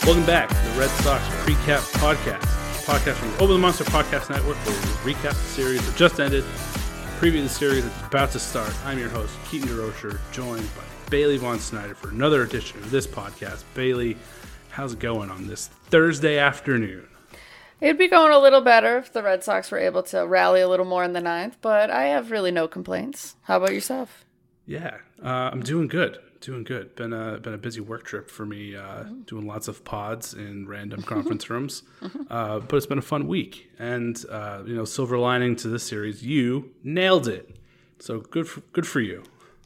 Welcome back to the Red Sox Recap Podcast, a podcast from the Over the Monster Podcast Network, where we recap the series that just ended, preview the series that's about to start. I'm your host, Keaton DeRocher, joined by Bailey Von Snyder for another edition of this podcast. Bailey, how's it going on this Thursday afternoon? It'd be going a little better if the Red Sox were able to rally a little more in the ninth, but I have really no complaints. How about yourself? Yeah, I'm doing good. Doing good. Been a busy work trip for me, doing lots of pods in random conference rooms. But it's been a fun week. And silver lining to this series, you nailed it. So good for you.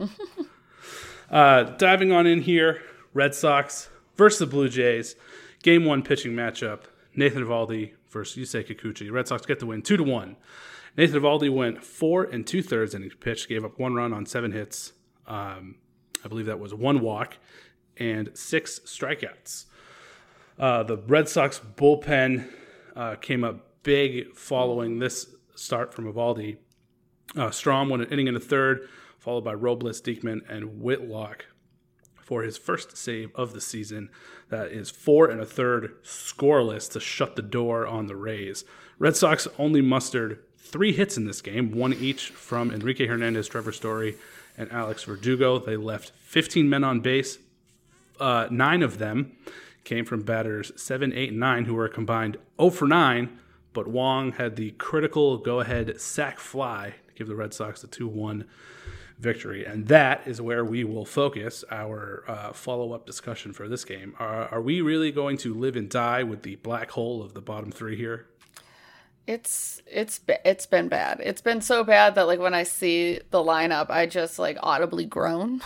Diving on in here, Red Sox versus the Blue Jays. Game 1 pitching matchup. Nathan Eovaldi versus Yusei Kikuchi. Red Sox get the win 2-1. Nathan Eovaldi went 4 2/3 innings pitched, gave up 1 run on 7 hits. I believe that was 1 walk and 6 strikeouts. The Red Sox bullpen came up big following this start from Eovaldi. Strahm won an inning and a third, followed by Robles, Diekman, and Whitlock for his first save of the season. That is 4 1/3 scoreless to shut the door on the Rays. Red Sox only mustered 3 hits in this game, 1 each from Enrique Hernandez, Trevor Story, and Alex Verdugo. They left 15 men on base. 9 of them came from batters 7, 8, and 9, who were combined 0 for 9, but Wong had the critical go-ahead sac fly to give the Red Sox a 2-1 victory. And that is where we will focus our follow-up discussion for this game. Are we really going to live and die with the black hole of the bottom 3 here? It's been bad. It's been so bad that like when I see the lineup, I just like audibly groan.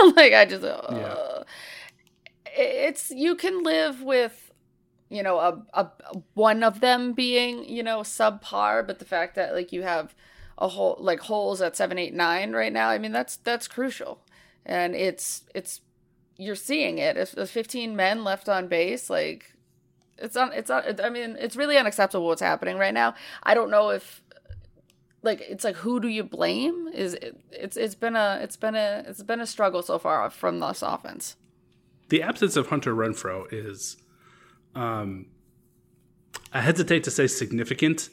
It's you can live with a one of them being subpar, but the fact that like you have a whole like holes at 7, 8, 9 right now, I mean that's crucial, and it's you're seeing it. If there's 15 men left on base, like. I mean, it's really unacceptable what's happening right now. I don't know if, like, it's like, who do you blame? It's been a struggle so far from this offense. The absence of Hunter Renfroe is, I hesitate to say significant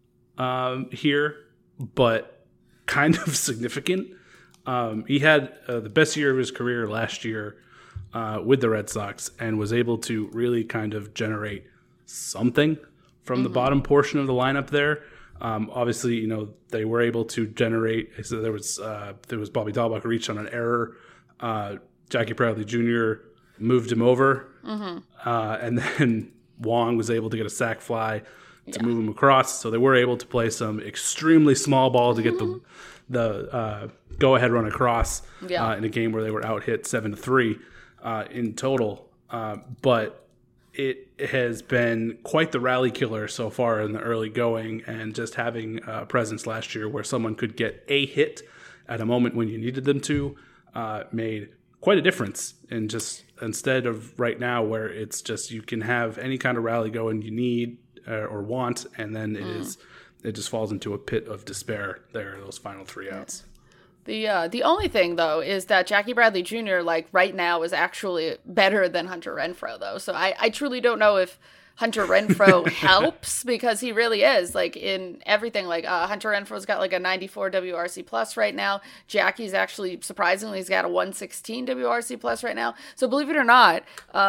here, but kind of significant. He had the best year of his career last year. With the Red Sox, and was able to really kind of generate something from the bottom portion of the lineup there. Obviously, they were able to generate. So there was Bobby Dahlbeck reached on an error. Jackie Bradley Jr. moved him over, and then Wong was able to get a sac fly to move him across. So they were able to play some extremely small ball to get the go-ahead run across in a game where they were out hit 7-3. In total, but it has been quite the rally killer so far in the early going, and just having a presence last year where someone could get a hit at a moment when you needed them to made quite a difference. And just instead of right now where it's just you can have any kind of rally going you need or want, and then it just falls into a pit of despair there, those final 3 outs. The only thing, though, is that Jackie Bradley Jr., like, right now is actually better than Hunter Renfroe, though. So I truly don't know if Hunter Renfroe helps, because he really is, like, in everything. Like, Hunter Renfroe's got, like, a 94 WRC plus right now. Jackie's actually, surprisingly, he's got a 116 WRC plus right now. So believe it or not,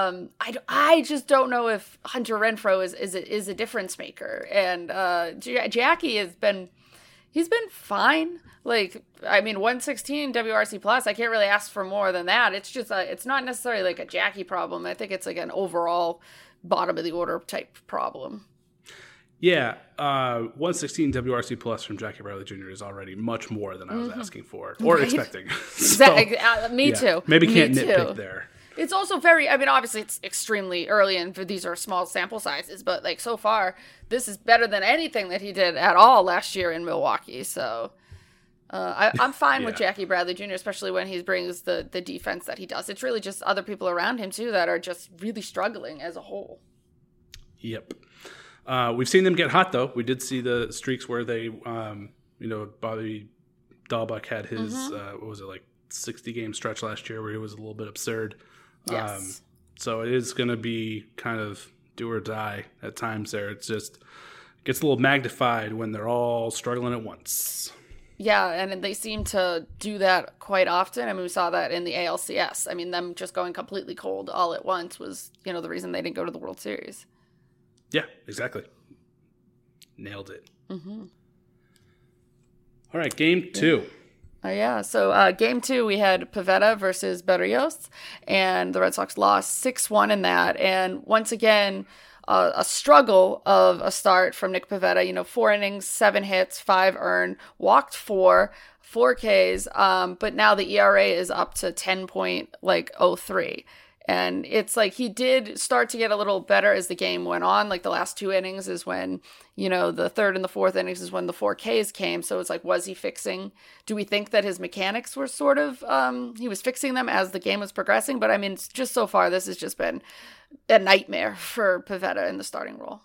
I just don't know if Hunter Renfroe is a difference maker. And Jackie he's been fine. Like, I mean, 116 WRC plus, I can't really ask for more than that. It's just, it's not necessarily like a Jackie problem. I think it's like an overall bottom of the order type problem. Yeah, 116 WRC plus from Jackie Bradley Jr. is already much more than I was asking for or expecting. Exactly. Me too. Maybe can't nitpick there. It's also very, I mean, obviously it's extremely early and these are small sample sizes, but like so far, this is better than anything that he did at all last year in Milwaukee. So I'm fine with Jackie Bradley Jr., especially when he brings the defense that he does. It's really just other people around him too that are just really struggling as a whole. Yep. We've seen them get hot though. We did see the streaks where they, Bobby Dahlbeck had his, what was it, like 60 game stretch last year where he was a little bit absurd. Yes. So it is going to be kind of do or die at times there. It's just gets a little magnified when they're all struggling at once. Yeah, and they seem to do that quite often. I mean, we saw that in the ALCS. I mean, them just going completely cold all at once was, the reason they didn't go to the World Series. Yeah, exactly. Nailed it. Mm-hmm. All right, game 2. So game 2, we had Pivetta versus Berrios, and the Red Sox lost 6-1 in that. And once again, a struggle of a start from Nick Pivetta, 4 innings, 7 hits, 5 earned, walked 4 Ks, but now the ERA is up to 10.03. And it's like he did start to get a little better as the game went on. Like the last 2 innings is when, the third and the fourth innings is when the 4 Ks came. So it's like, was he fixing? Do we think that his mechanics were sort of, he was fixing them as the game was progressing? But I mean, just so far, this has just been a nightmare for Pivetta in the starting role.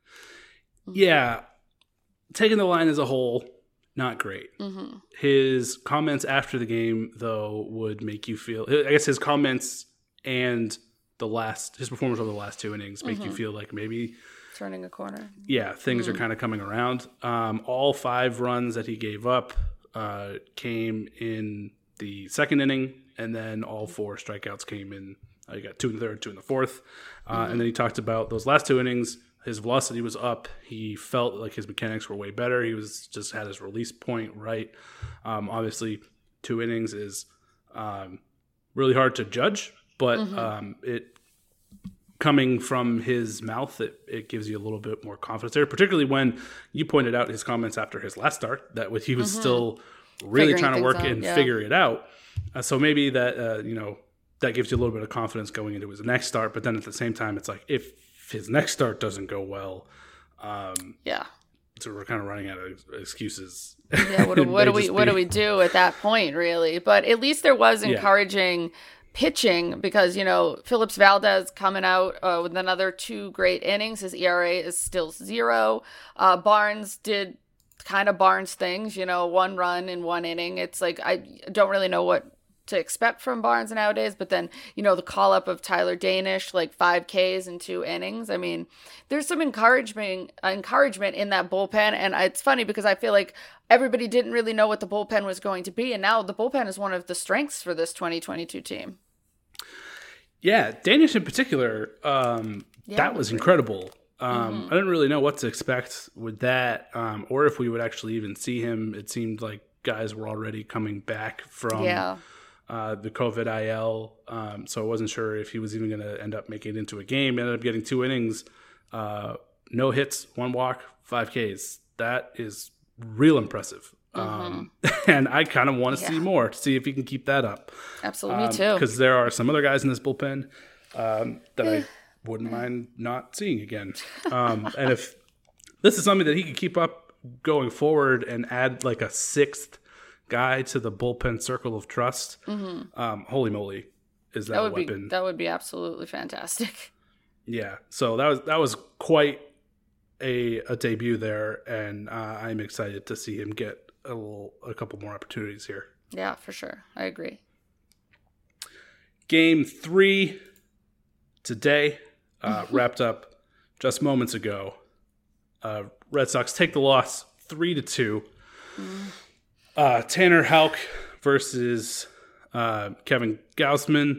Yeah. Taking the line as a whole, not great. Mm-hmm. His comments after the game, though, would make you feel, I guess his comments and his performance over the last 2 innings make you feel like maybe turning a corner. Yeah, things are kind of coming around. All 5 runs that he gave up came in the second inning, and then all 4 strikeouts came in. You got 2 in the third, 2 in the fourth, and then he talked about those last 2 innings. His velocity was up. He felt like his mechanics were way better. He was just had his release point right. Obviously, 2 innings is really hard to judge. But it coming from his mouth, it gives you a little bit more confidence there, particularly when you pointed out his comments after his last start that he was still really trying to work and figure it out. So maybe that, that gives you a little bit of confidence going into his next start. But then at the same time, it's like if his next start doesn't go well, so we're kind of running out of excuses. Yeah, what do we do at that point, really? But at least there was encouraging pitching because, Phillips Valdez coming out with another 2 great innings. His ERA is still 0. Barnes did kind of Barnes things, 1 run in 1 inning. It's like I don't really know what to expect from Barnes nowadays, but then, the call up of Tyler Danish, like 5 Ks in 2 innings. I mean, there's some encouragement in that bullpen. And it's funny because I feel like everybody didn't really know what the bullpen was going to be. And now the bullpen is one of the strengths for this 2022 team. Yeah, Danish in particular, that was incredible. I didn't really know what to expect with that, or if we would actually even see him. It seemed like guys were already coming back from the COVID IL, so I wasn't sure if he was even going to end up making it into a game. Ended up getting 2 innings, no hits, 1 walk, 5 Ks. That is real impressive. And I kind of want to see more to see if he can keep that up. Absolutely, me too. Because there are some other guys in this bullpen that I wouldn't mind not seeing again. And if this is something that he could keep up going forward and add like a 6th guy to the bullpen circle of trust, holy moly, is that a weapon? That would be absolutely fantastic. Yeah, so that was quite a debut there, and I'm excited to see him get a couple more opportunities here. Yeah, for sure. I agree. Game 3 today wrapped up just moments ago. Red Sox take the loss 3-2. Tanner Houck versus Kevin Gausman.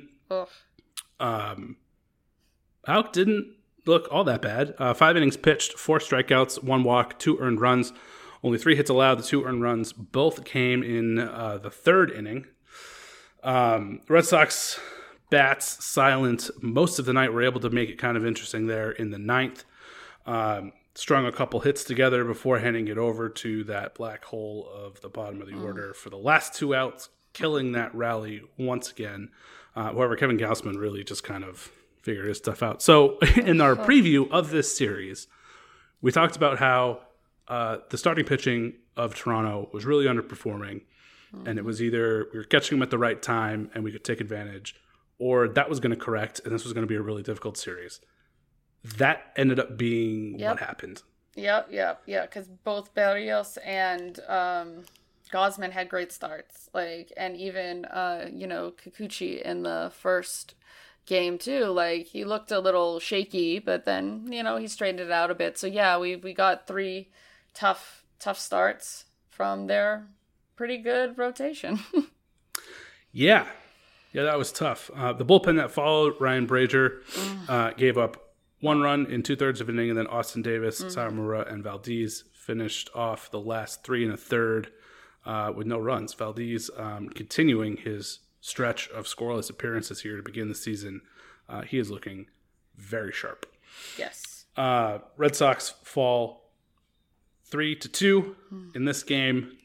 Houck didn't look all that bad. 5 innings pitched, 4 strikeouts, 1 walk, 2 earned runs. Only 3 hits allowed. The 2 earned runs both came in the 3rd inning. Red Sox bats silent most of the night. Were able to make it kind of interesting there in the 9th. Strung a couple hits together before handing it over to that black hole of the bottom of the order for the last 2 outs, killing that rally once again. However, Kevin Gausman really just kind of figured his stuff out. So in our preview of this series, we talked about how the starting pitching of Toronto was really underperforming, and it was either we were catching them at the right time and we could take advantage, or that was going to correct and this was going to be a really difficult series. That ended up being what happened. Yep. Because both Berrios and Gausman had great starts, and even Kikuchi in the first game too. Like he looked a little shaky, but then he straightened it out a bit. So yeah, we got 3 tough starts from their pretty good rotation. Yeah, that was tough. The bullpen that followed, Ryan Brazier, gave up 1 run in 2/3 of an inning, and then Austin Davis, Sawamura, and Valdez finished off the last 3 1/3 with no runs. Valdez continuing his stretch of scoreless appearances here to begin the season. He is looking very sharp. Yes. Red Sox fall 3-2 in this game,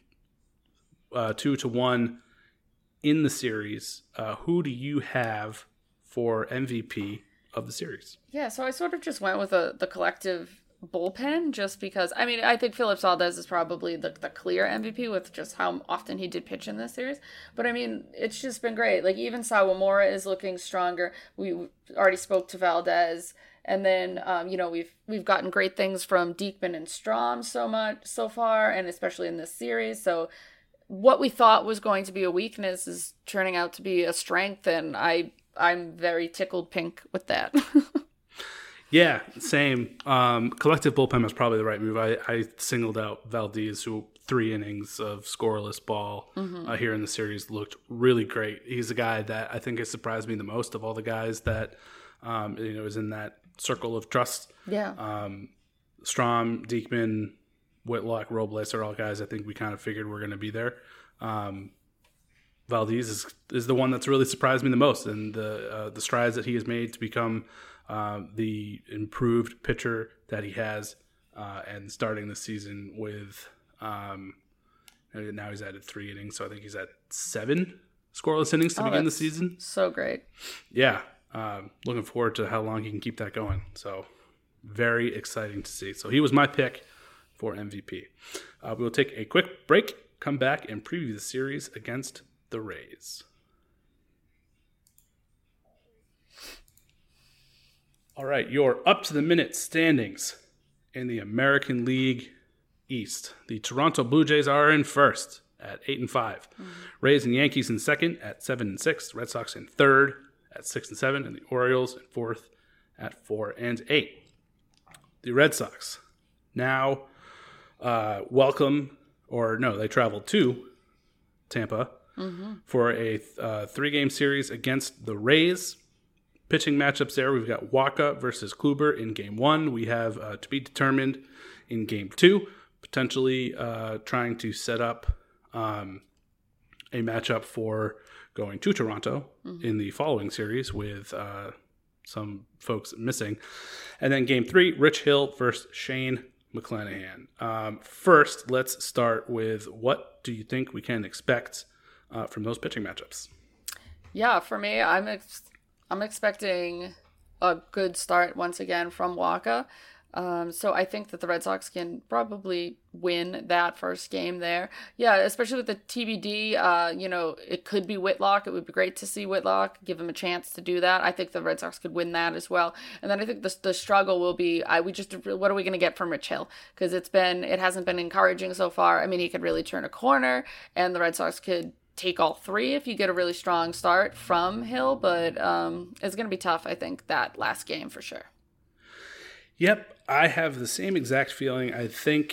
2-1 in the series. Who do you have for MVP of the series? Yeah, so I sort of just went with the collective bullpen just because, I think Phillips Valdez is probably the clear MVP with just how often he did pitch in this series. But it's just been great. Like even Sawamura is looking stronger. We already spoke to Valdez. And then, we've gotten great things from Diekman and Strahm so far, and especially in this series. So what we thought was going to be a weakness is turning out to be a strength, and I'm very tickled pink with that. Yeah, same. Collective bullpen was probably the right move. I singled out Valdez, who 3 innings of scoreless ball here in the series looked really great. He's a guy that I think has surprised me the most of all the guys that is in that circle of trust. Yeah. Strahm, Diekman, Whitlock, Robles are all guys I think we kind of figured were going to be there. Valdez is the one that's really surprised me the most, and the strides that he has made to become the improved pitcher that he has, and starting the season with now he's added 3 innings, so I think he's at 7 scoreless innings to begin the season. So great. Yeah. Looking forward to how long he can keep that going. So very exciting to see. So he was my pick for MVP. We will take a quick break, come back, and preview the series against the Rays. All right, your up-to-the-minute standings in the American League East. The Toronto Blue Jays are in first at 8-5. Rays and Yankees in second at 7-6. Red Sox in third at 6-7, and the Orioles in fourth at 4-8. The Red Sox now they traveled to Tampa for a 3-game series against the Rays. Pitching matchups there, we've got Wacha versus Kluber in Game 1. We have to be determined in Game 2, potentially trying to set up a matchup for going to Toronto in the following series with some folks missing. And then Game 3, Rich Hill versus Shane McClanahan. First, let's start with what do you think we can expect from those pitching matchups? Yeah, for me, I'm expecting a good start once again from Wacha. So I think that the Red Sox can probably win that first game there. Yeah, especially with the TBD, it could be Whitlock. It would be great to see Whitlock, give him a chance to do that. I think the Red Sox could win that as well. And then I think the struggle will be, what are we going to get from Rich Hill? Because it hasn't been encouraging so far. He could really turn a corner, and the Red Sox could take all 3 if you get a really strong start from Hill, but it's going to be tough, I think, that last game for sure. Yep, I have the same exact feeling. I think,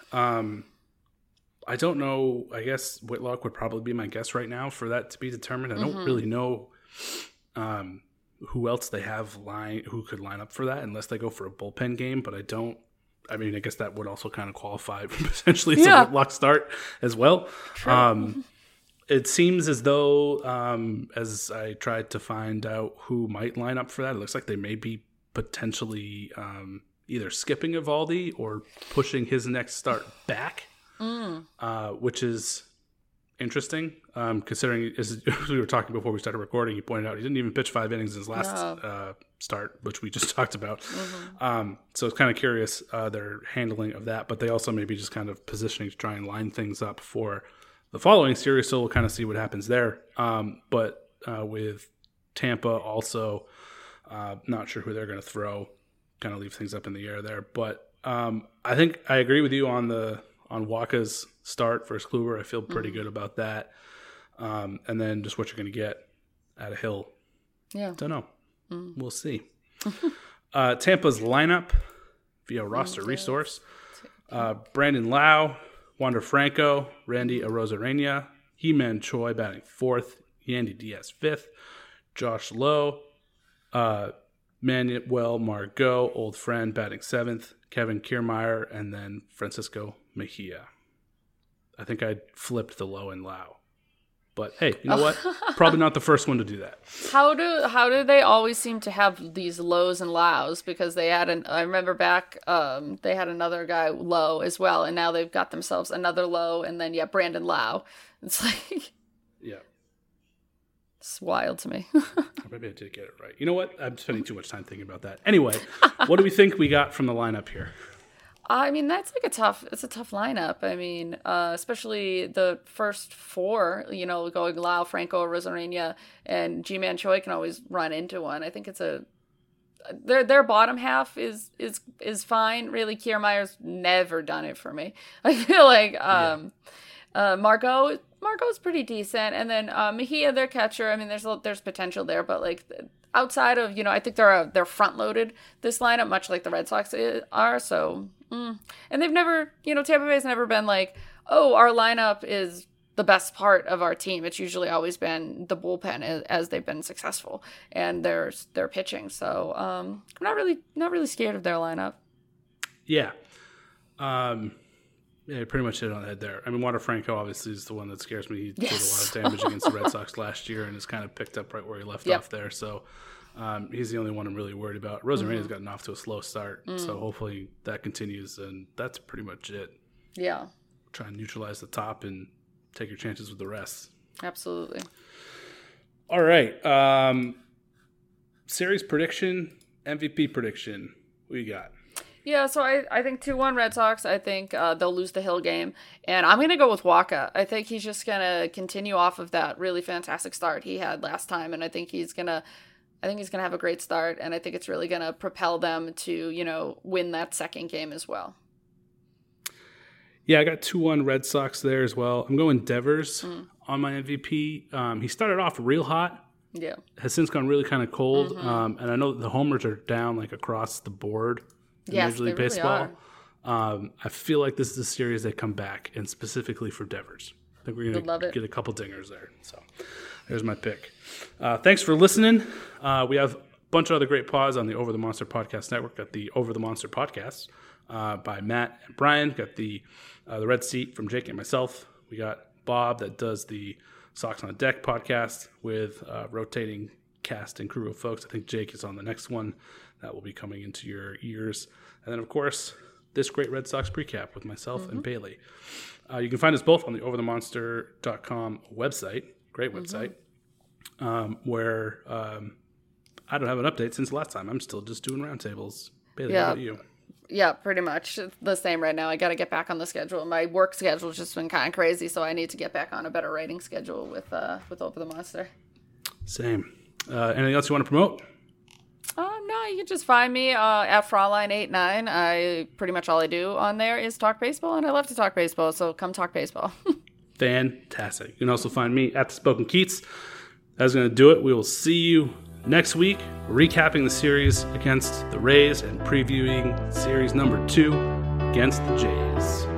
I don't know, I guess Whitlock would probably be my guess right now for that to be determined. I don't really know who else they have who could line up for that unless they go for a bullpen game, but I guess that would also kind of qualify potentially as a Whitlock start as well. It seems as though, as I tried to find out who might line up for that, it looks like they may be potentially either skipping Eovaldi or pushing his next start back, which is interesting, considering, as we were talking before we started recording, you pointed out he didn't even pitch 5 innings in his last start, which we just talked about. So it's kind of curious their handling of that, but they also may be just kind of positioning to try and line things up for the following series, so we'll kind of see what happens there. But with Tampa also, not sure who they're going to throw, kind of leave things up in the air there. But I think I agree with you on Wacha's start versus Kluber. I feel pretty good about that. And then just what you're going to get out of Hill. Yeah. Don't know. We'll see. Tampa's lineup via roster resource. Brandon Lau, Wander Franco, Randy Arozarena, He-Man Choi batting 4th, Yandy Diaz 5th, Josh Lowe, Manuel Margot, old friend, batting 7th, Kevin Kiermaier, and then Francisco Mejia. I think I flipped the Lowe and Lau. But hey, you know what? Probably not the first one to do that. How do they always seem to have these lows and lows? Because they had I remember back, they had another guy Low as well, and now they've got themselves another Low, and then Brandon Lau. It's like, yeah, it's wild to me. Maybe I did get it right. You know what? I'm spending too much time thinking about that. Anyway, what do we think we got from the lineup here? I mean, it's a tough lineup. I mean, especially the first 4, going Lau, Franco, Arozarena, and G-Man Choi can always run into one. I think it's their bottom half is fine. Really, Kiermaier's never done it for me. I feel like Margot's pretty decent, and then Mejia, their catcher. I mean, there's potential there, but like outside of I think they're front loaded this lineup, much like the Red Sox are. So. And they've never, Tampa Bay's never been like, oh, our lineup is the best part of our team. It's usually always been the bullpen as they've been successful and their pitching. So I'm not really scared of their lineup. Yeah. Yeah, pretty much hit it on the head there. I mean, Wander Franco obviously is the one that scares me. He did a lot of damage against the Red Sox last year and has kind of picked up right where he left off there. So he's the only one I'm really worried about. Rosarena's gotten off to a slow start, so hopefully that continues, and that's pretty much it. Yeah. Try and neutralize the top and take your chances with the rest. Absolutely. All right. Series prediction, MVP prediction. What you got? Yeah, so I think 2-1 Red Sox. I think they'll lose the Hill game. And I'm going to go with Wacha. I think he's just going to continue off of that really fantastic start he had last time, and I think he's going to have a great start, and I think it's really going to propel them to, win that second game as well. Yeah, I got 2-1 Red Sox there as well. I'm going Devers on my MVP. He started off real hot. Yeah. Has since gone really kind of cold. And I know that the homers are down like across the board in Major League Baseball. Really I feel like this is a series they come back, and specifically for Devers. I think we're going to get a couple dingers there. So there's my pick. Thanks for listening. We have a bunch of other great pods on the Over the Monster Podcast Network. Got the Over the Monster Podcast by Matt and Brian. Got the Red Seat from Jake and myself. We got Bob that does the Sox on Deck podcast with rotating cast and crew of folks. I think Jake is on the next one. That will be coming into your ears. And then, of course, this great Red Sox precap with myself and Bailey. You can find us both on the overthemonster.com website. Great website. Where I don't have an update since last time. I'm still just doing roundtables. Bailey, what about you? Yeah, pretty much it's the same right now. I got to get back on the schedule. My work schedule's just been kind of crazy, so I need to get back on a better writing schedule with Over the Monster. Same. Anything else you want to promote? No, you can just find me at Fraulein89. Pretty much all I do on there is talk baseball, and I love to talk baseball, so come talk baseball. Fantastic. You can also find me at the Spoken Keats. That's going to do it. We will see you next week, recapping the series against the Rays and previewing series number 2 against the Jays.